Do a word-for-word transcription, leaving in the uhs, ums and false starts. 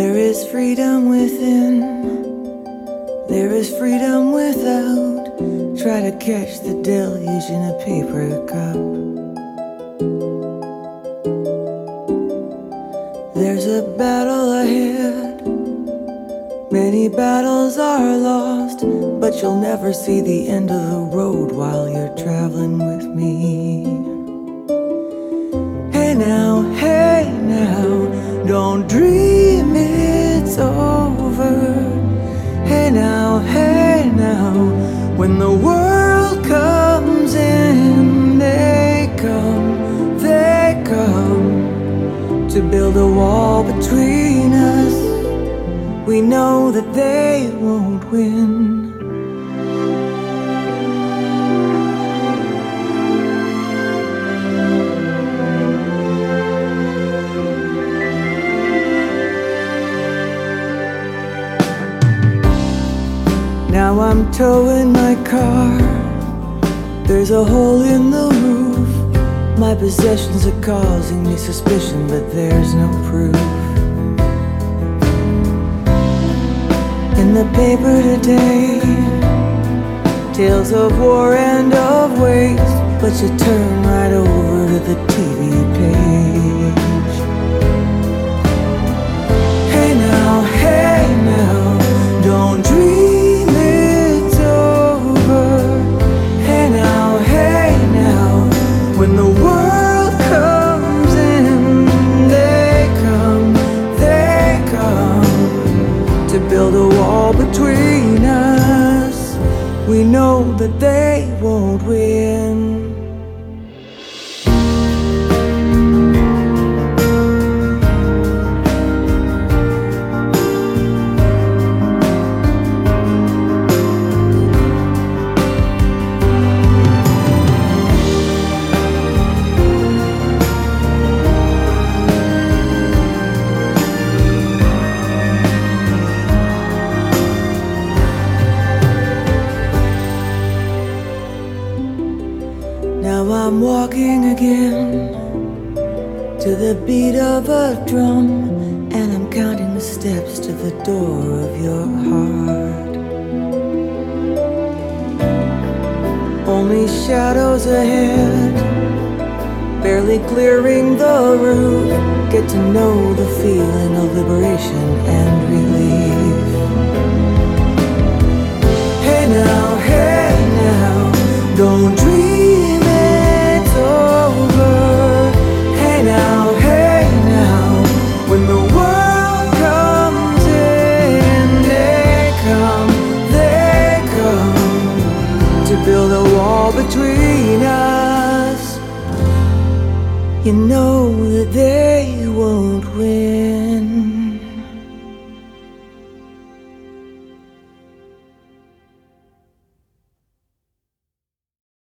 There is freedom within, there is freedom without. Try to catch the deluge in a paper cup. There's a battle ahead, many battles are lost, but you'll never see the end of the road while you're traveling with me. Hey now, hey now, don't dream it's over. Hey now, hey now, when the world comes in, they come, they come to build a wall between us. We know that they won't win. Now I'm towing my car, there's a hole in the roof. My possessions are causing me suspicion, but there's no proof. In the paper today, tales of war and of waste, but you turn right over to the T V page. Hey now, hey now, don't dream it's over. Hey now, hey now, when the world comes in, they come, they come to build a wall between us. We know that they won't win. Now I'm walking again to the beat of a drum, and I'm counting the steps to the door of your heart. Only shadows ahead, barely clearing the roof. Get to know the feeling of liberation and relief. Hey now, hey now, don't dream it's over. Hey now, hey now, when the world comes in, they come, they come to build a wall between us. You know that they